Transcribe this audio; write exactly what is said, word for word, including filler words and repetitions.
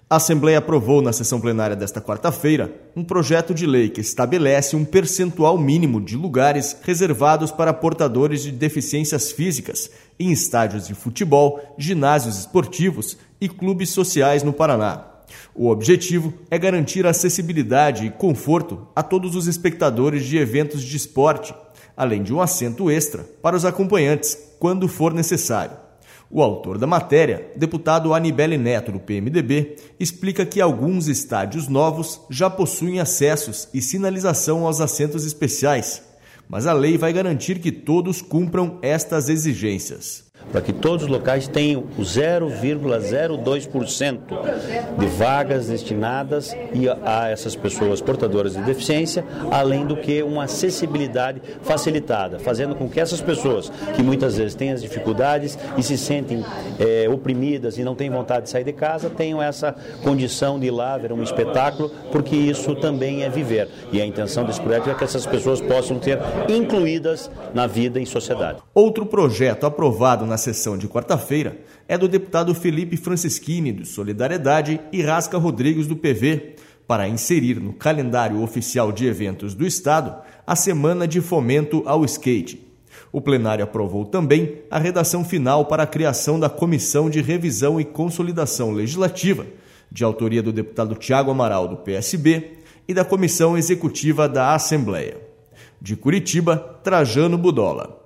A Assembleia aprovou na sessão plenária desta quarta-feira um projeto de lei que estabelece um percentual mínimo de lugares reservados para portadores de deficiências físicas em estádios de futebol, ginásios esportivos e clubes sociais no Paraná. O objetivo é garantir acessibilidade e conforto a todos os espectadores de eventos de esporte, além de um assento extra para os acompanhantes, quando for necessário. O autor da matéria, deputado Anibele Neto, do P M D B, explica que alguns estádios novos já possuem acessos e sinalização aos assentos especiais, mas a lei vai garantir que todos cumpram estas exigências. Para que todos os locais tenham o zero vírgula zero dois por cento de vagas destinadas a essas pessoas portadoras de deficiência, além do que uma acessibilidade facilitada, fazendo com que essas pessoas, que muitas vezes têm as dificuldades e se sentem é, oprimidas e não têm vontade de sair de casa, tenham essa condição de ir lá ver um espetáculo, porque isso também é viver. E a intenção desse projeto é que essas pessoas possam ser incluídas na vida em sociedade. Outro projeto aprovado na sessão de quarta-feira é do deputado Felipe Francischini, do Solidariedade, e Rasca Rodrigues, do P V, para inserir no calendário oficial de eventos do Estado a Semana de Fomento ao Skate. O plenário aprovou também a redação final para a criação da Comissão de Revisão e Consolidação Legislativa, de autoria do deputado Tiago Amaral, do P S B, e da Comissão Executiva da Assembleia. De Curitiba, Trajano Budola.